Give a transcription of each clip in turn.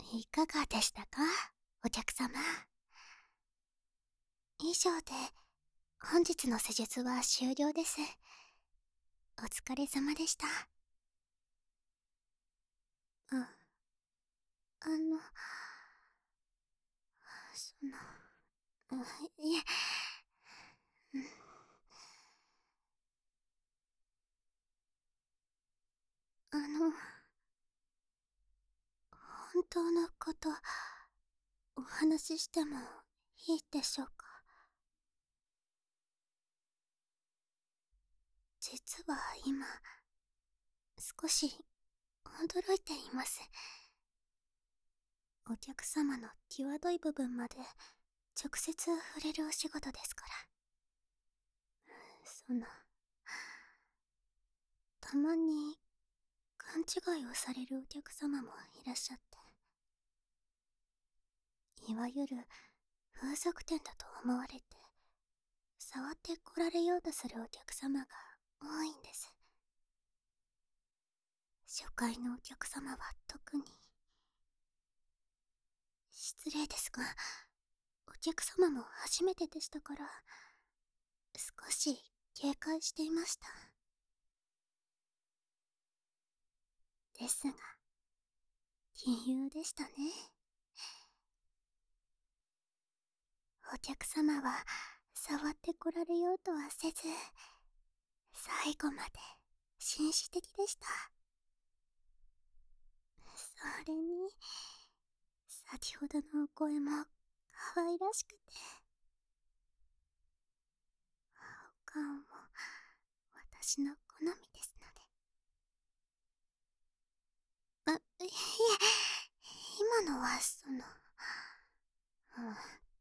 いかがでしたか、お客様。以上で本日の施術は終了です。お疲れ様でした。あ、あの、その、いえ、うん、あの、本当のことお話ししてもいいでしょうか。実は今少し驚いています。お客様の際どい部分まで直接触れるお仕事ですから。たまに勘違いをされるお客様もいらっしゃって、いわゆる風俗店だと思われて触ってこられようとするお客様が多いんです。初回のお客様は特に。失礼ですが、お客様も初めてでしたから少し警戒していました。ですが杞憂でしたね。お客様は触ってこられようとはせず、最後まで紳士的でした。それに先ほどのお声も可愛らしくて、お顔も私の好みですので。いえ、今のはうん、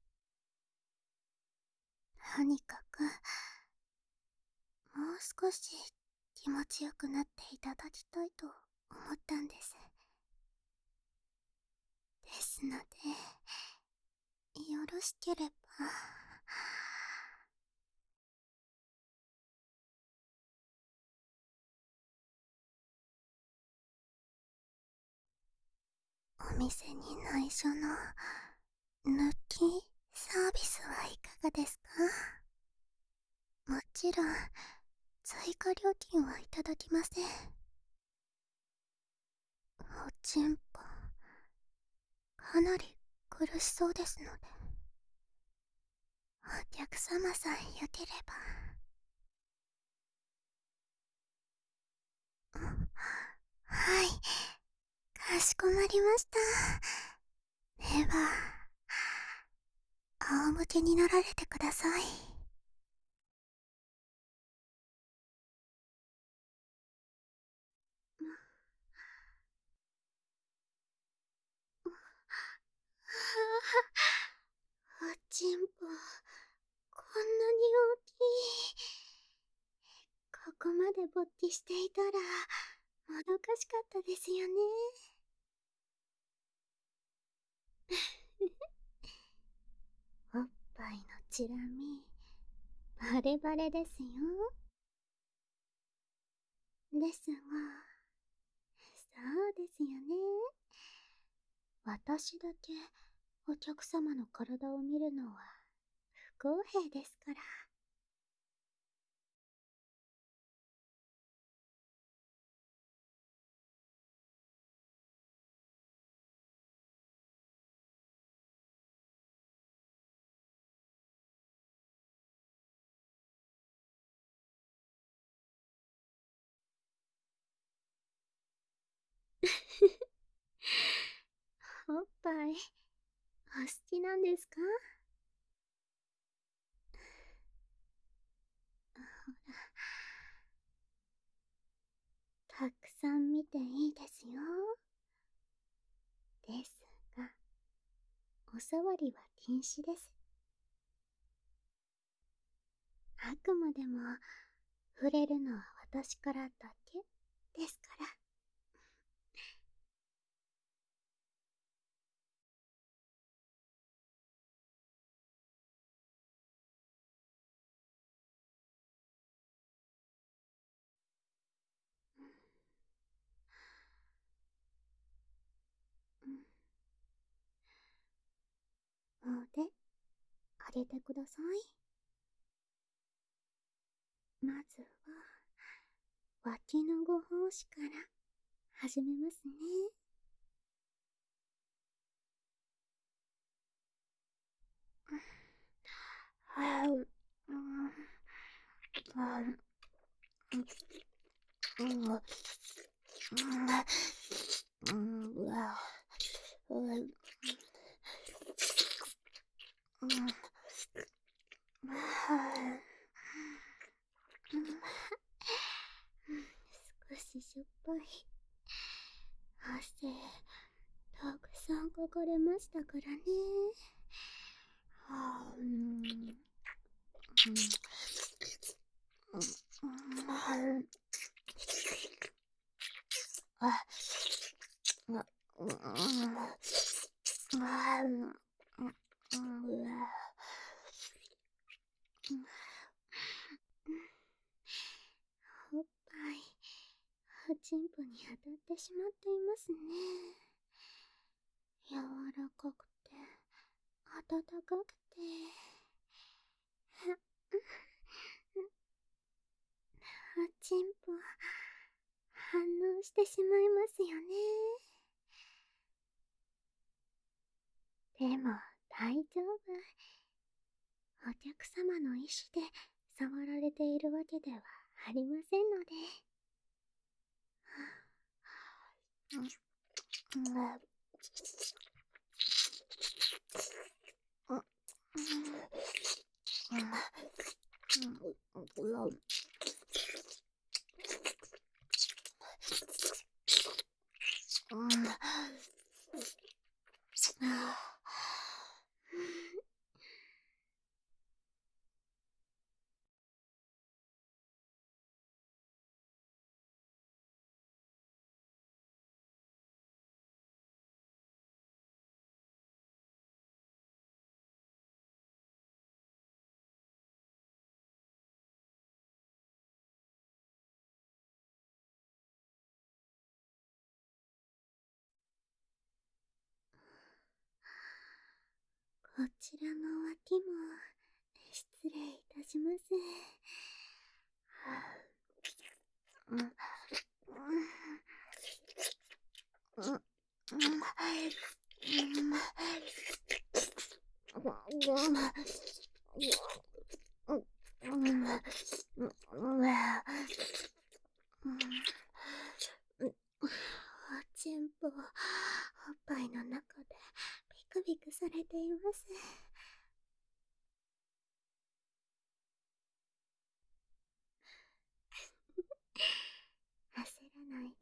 とにかくもう少し気持ちよくなっていただきたいと思ったんです。ですので、よろしければ。お店に内緒の抜きサービスはいかがですか？もちろん追加料金はいただきません。おちんぽかなり苦しそうですので、お客様さえよければ。はい、かしこまりました。では仰向けになられてください。おちんぽこんなに大きい。ここまで勃起していたらもどかしかったですよね。おっぱいのチラ見バレバレですよ。ですが、そうですよね。私だけお客様の体を見るのは不公平ですから。おっぱいお好きなんですか？ほら、たくさん見ていいですよ。ですが、お触りは禁止です。あくまでも触れるのは私からだけですから。うん、 げてください。まずは、脇のご奉仕から始めますね。少ししょっぱい。汗、たくさんかかれましたからね。おっぱい、おちんぽに当たってしまっていますね。柔らかくて、温かくて。おちんぽ、反応してしまいますよね。でも、大丈夫。お客様の意思で触られているわけではありませんので。こちらの脇も失礼いたします。おちんぽ、おっぱいの中でビクビクされています。焦らないで。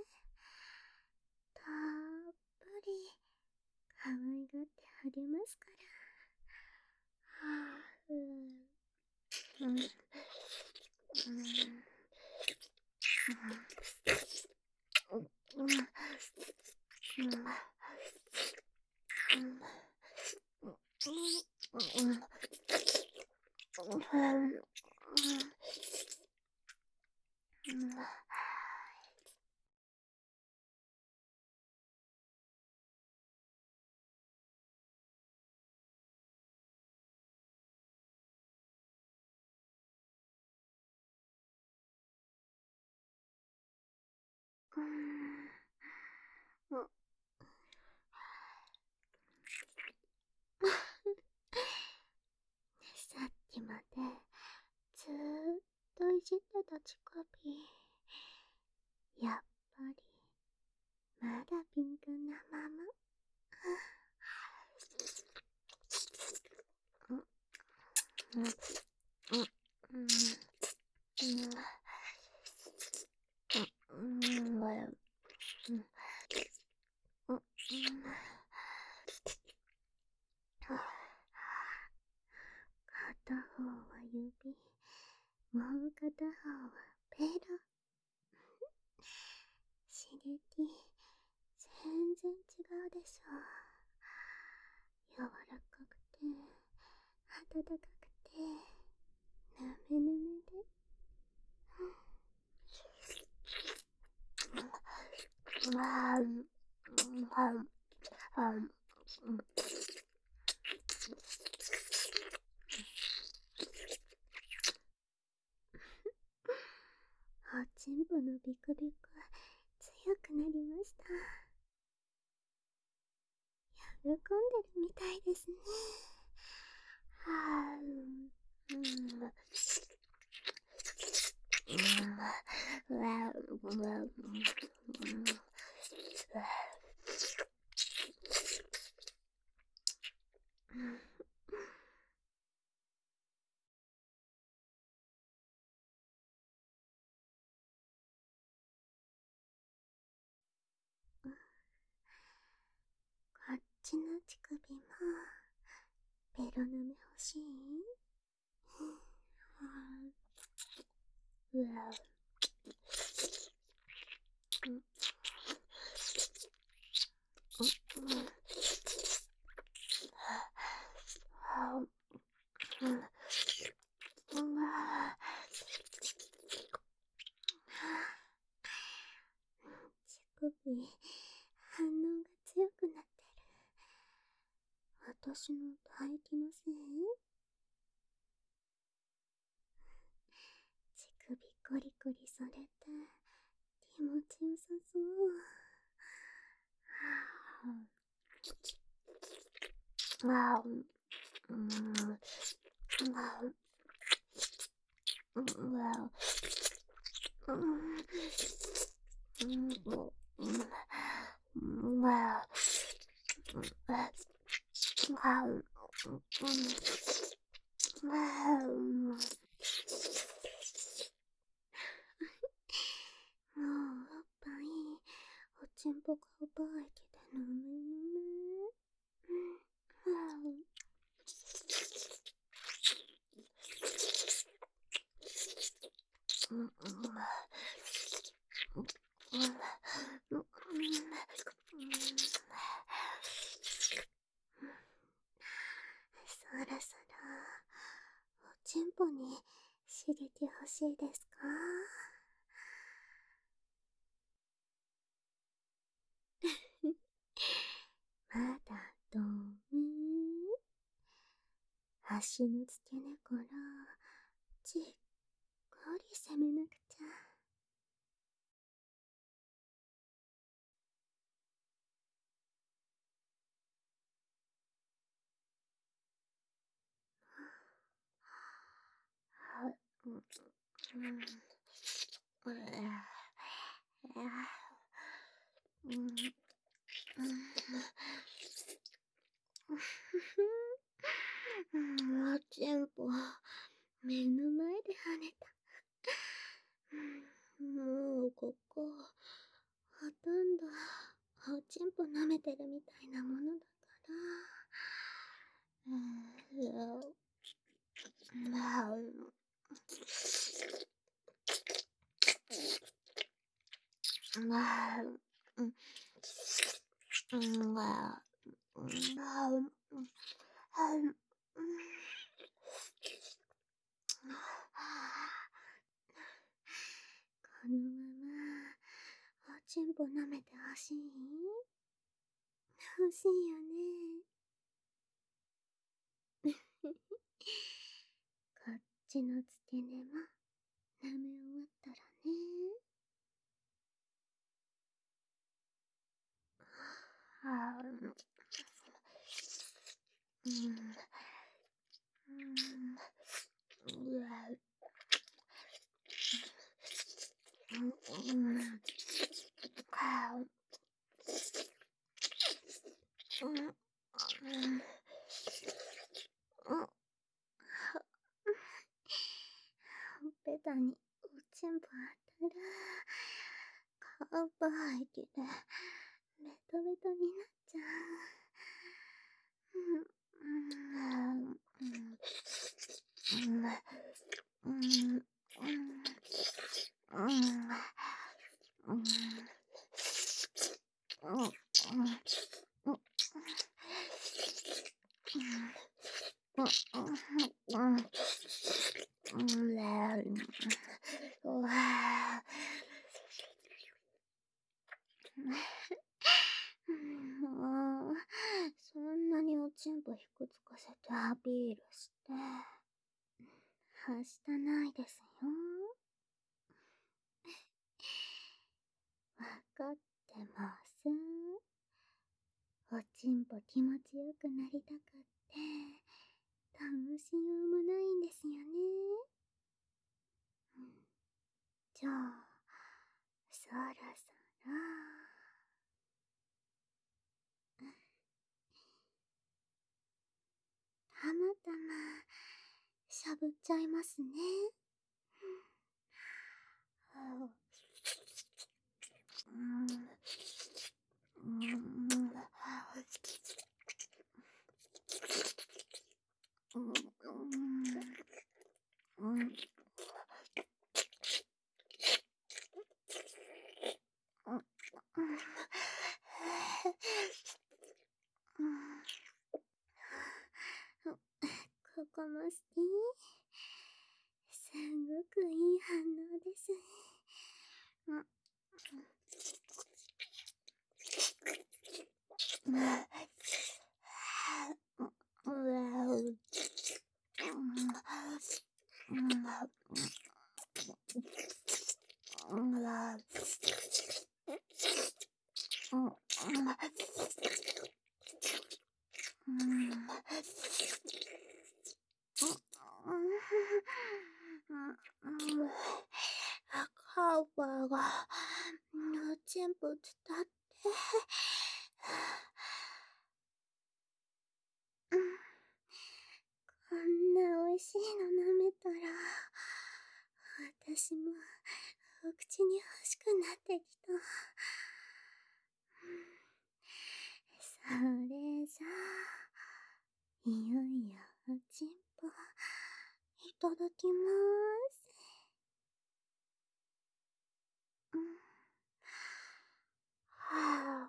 たっぷり可愛がってあげますから。さっきまでずーっといじってた乳首、やっぱりまだピンクなまま。片方は指、もう片方はペロ。刺激、全然違うでしょ。柔らかくて、温かくて、ぬめぬめで。 ちんぽのビクビク強くなりました。喜んでるみたいですね。はぁ、こっちの乳首もベロ舐め欲しい？うわ乳首、反応が強くなってる。私の唾液のせい？乳首コリコリされて気持ちよさそう。あー、もうおっぱい、おちんぽが奪われてて飲め飲め。そろそろおちんぽに刺激欲しいですか？まだダメ？足の付け根からじっくり攻めなくちゃ。おちんぽ目の前で跳ねた。もうここほとんどおちんぽ舐めてるみたいなものだからこのままおちんぽ舐めてほしい？欲しいよね。こっちの付け根も舐め終わったらね。ほっぺたにおちんぽ当たる。可愛いけどベトベトになっちゃもう、そんなにおちんぽひくつかせてアピールして。はしたないですよ。 ちんぽ気持ちよくなりたくって、どうしようもないんですよね。じゃあ、そろそろ、たまたま、しゃぶっちゃいますね。ここも好き。すごくいい反応です。カーバーが、全部伝って。こんな美味しいの舐めたら、私もお口に欲しくなってきた。それじゃあ、いよいよおちんぽ、いただきまーす。は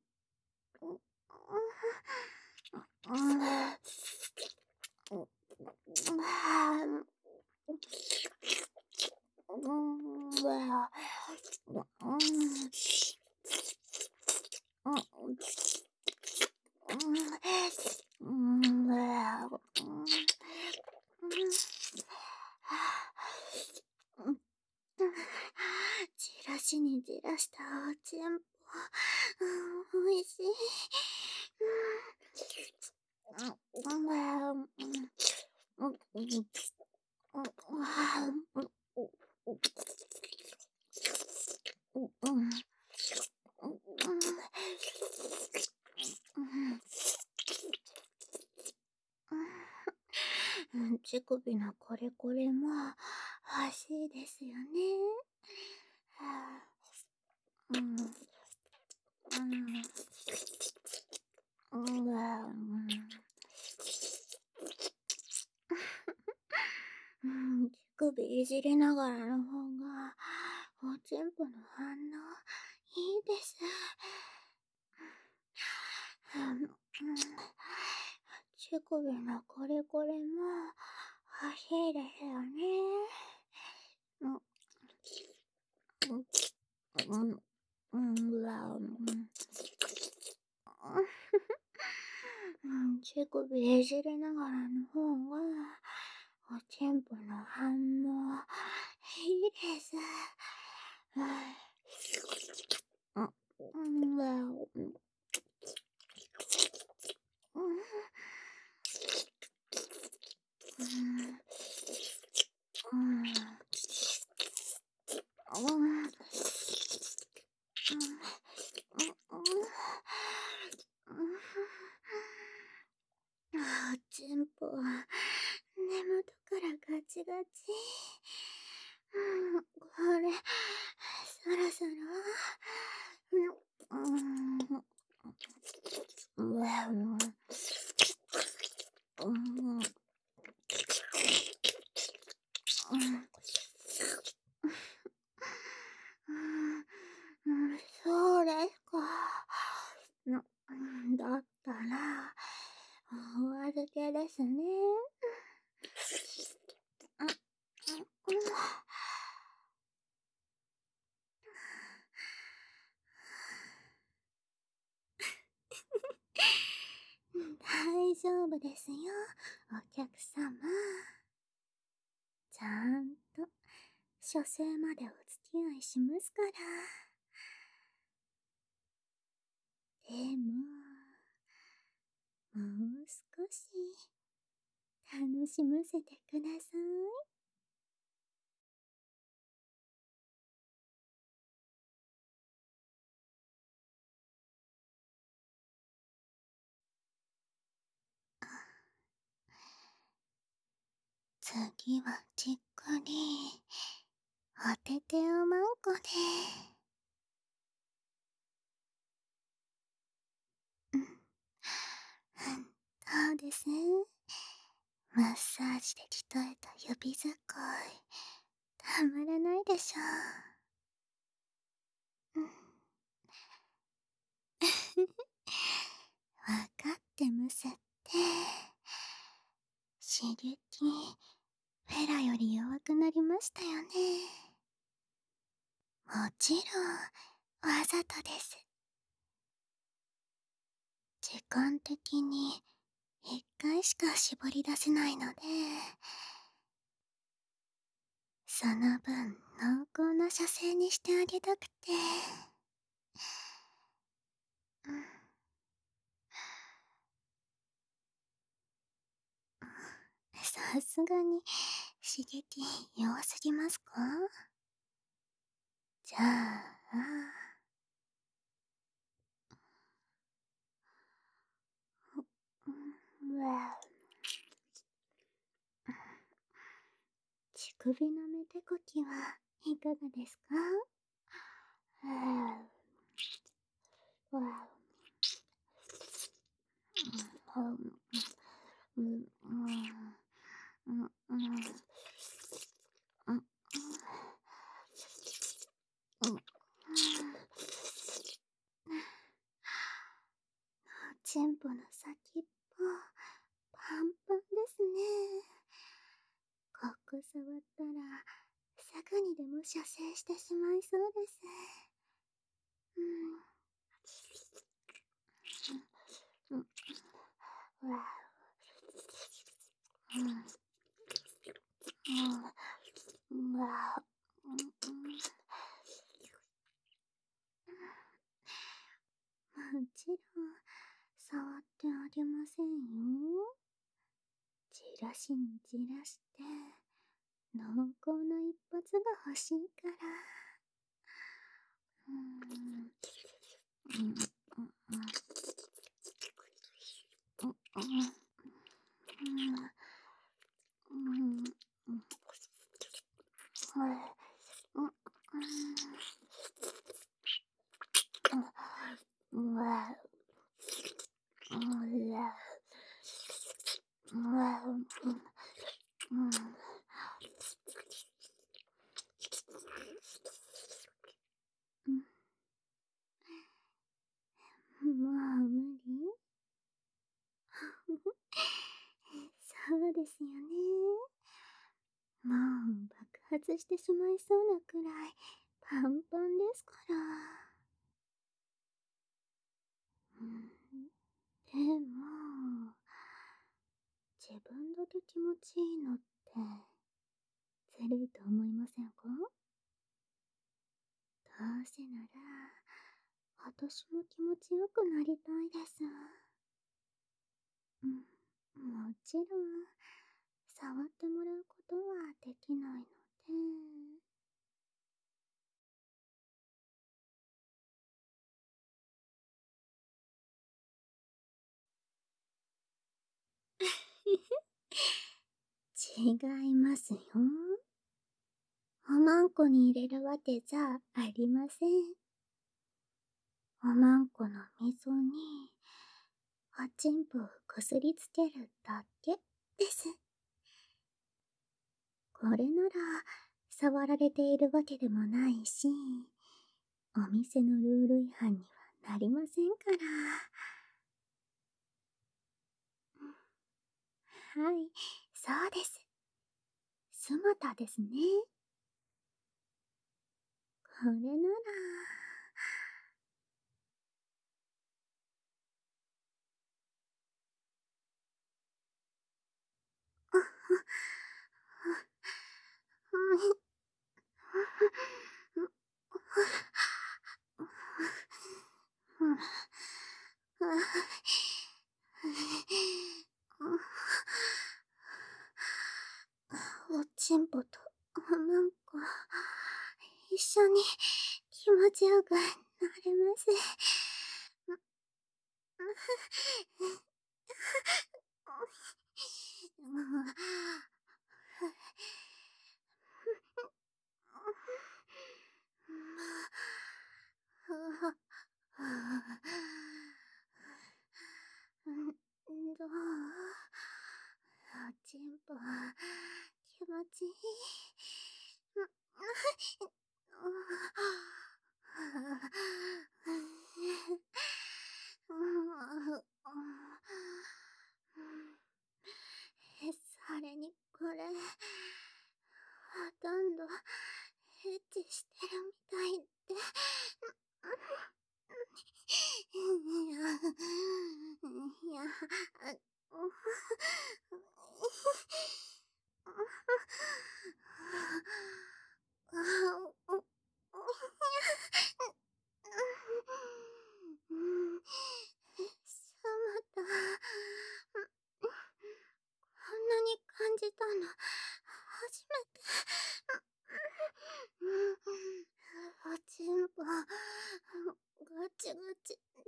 じらしにじらしたおちんぽ、おいしい。乳首のこれこれも欲しいですよね。乳首いじりながらの方がおちんぽの反応いいです。乳首のこれこれも欲しいですよね。乳首いじりながらの方がおちんぽの反応いいです。おちんぽ、根元からガチガチ。これ、そろそろ、そうですか。だったら、お預けですね。大丈夫ですよ、お客様。ちゃんと、書生までお付き合いしますから。でも、 楽しませてください。次はじっくりおててをまんこで。うん、そうですね。マッサージで鍛えた指使いたまらないでしょう。うん、わかってますって。刺激フェラより弱くなりましたよね。もちろんわざとです。時間的に一回しか絞り出せないので、その分濃厚な射精にしてあげたくて。うん、さすがに刺激弱すぎますか？じゃあ、うわ、乳首のめてこきはいかがですか？わわ、うん、うん、うん、うん、うん、チンポの先っぽパンパンですね。ここ触ったらすぐにでも射精してしまいそうです。うん、うん、うわ、うん、うん、うわ、うん、もちろん触ってあげませんよ。じらしにじらして濃厚な一発が欲しいから。うん、うん、うん、うん、うん、うん、はい、うん、うん、うわ、うわ、うわ、うん、うん、もう無理。そうですよね。もう爆発してしまいそうなくらいパンパンですから。うん、でも、自分だけ気持ちいいのってずるいと思いませんか？どうせなら、私も気持ちよくなりたいです。うん、もちろん、触ってもらうことはできないので。違いますよ。おまんこに入れるわけじゃありません。おまんこの溝に、おちんぽをこすりつけるだけです。これなら、触られているわけでもないし、お店のルール違反にはなりませんから。はい、そうです。スマタですね。これなら、 強くなれます。どう？おちんぽ気持ちいい。それにこれ、ほとんどエッチしてるみたいって。いや、そうだ。こんなに感じたの初めて。おちんぽガチガチで。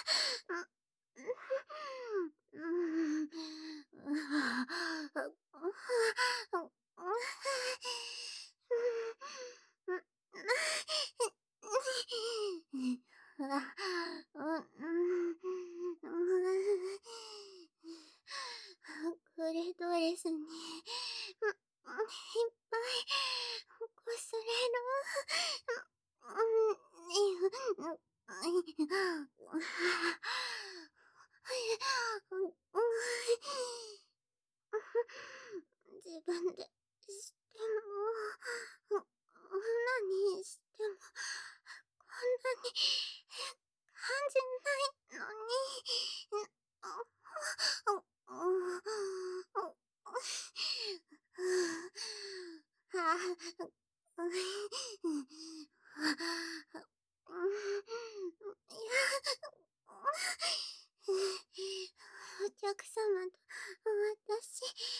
クリトリスにいっぱいこすれる。自分でしても、何しても、こんなに感じないのに。お客様と私、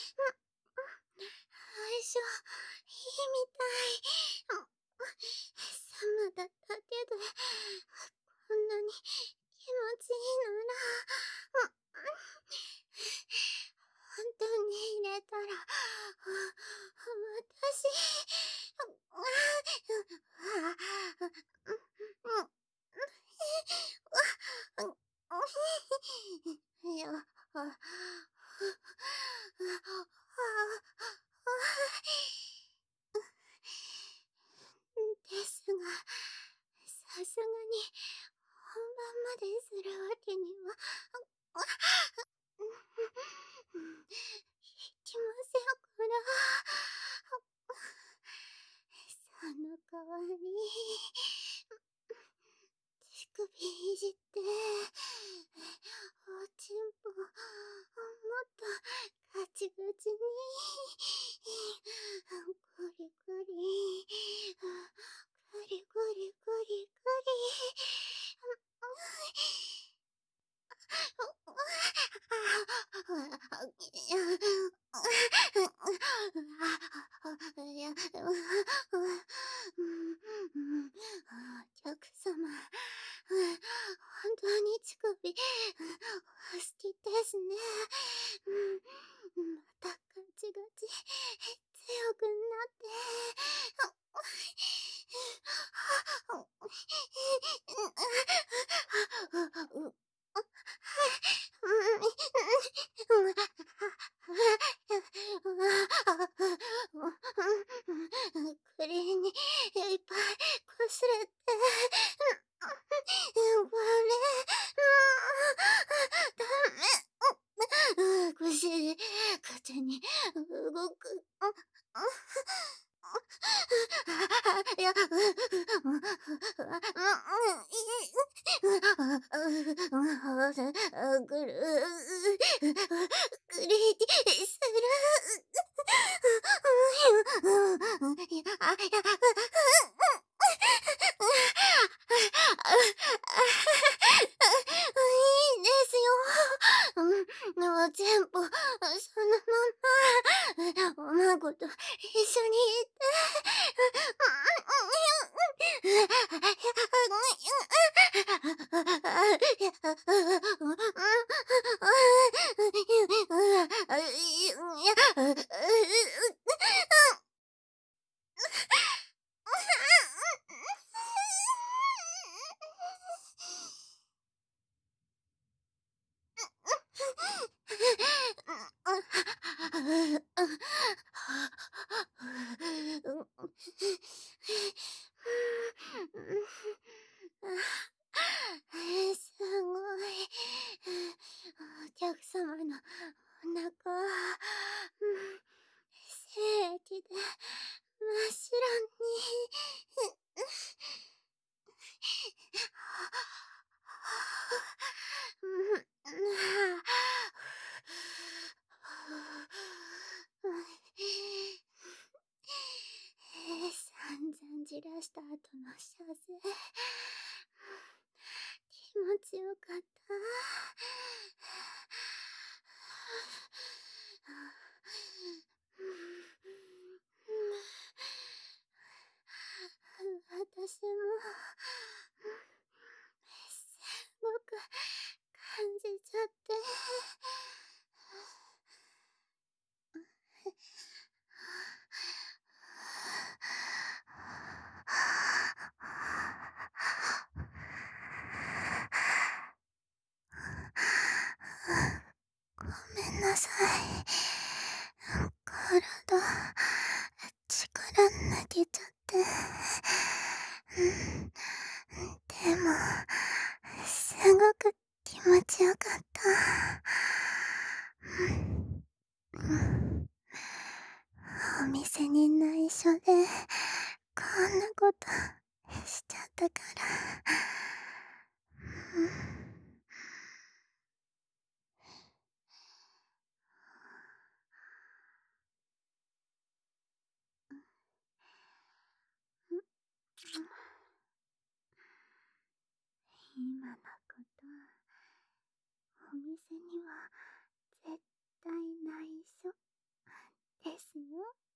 相性いいみたい。サマだったけど、こんなに気持ちいいなら、本当に入れたら、私、いや、ですが、さすがに本番までするわけには。いきませんから。その代わり、乳首いじって、おちんぽ、もっとガチガチに、グリグリ、グリグリグリグリ。いや、お客様、本当に乳首、お好きですね。またガチガチ、強くなって。クリーンにいっぱいこすれて、これ、ダメ。腰、勝手に動く。いや、ぐる、ぐりする。いや、いいですよ。おちんぽ、そのまま、おまごと一緒にいて。 すごい。お客様のお腹、精液で真っ白に。散々じらした後の射精、気持ちよかった。私もすごく感じちゃって。ごめんなさい。体、力抜けちゃって。でも、すごく気持ちよかった。お店に内緒で、こんなことしちゃったから。今のこと、お店には絶対内緒ですよ。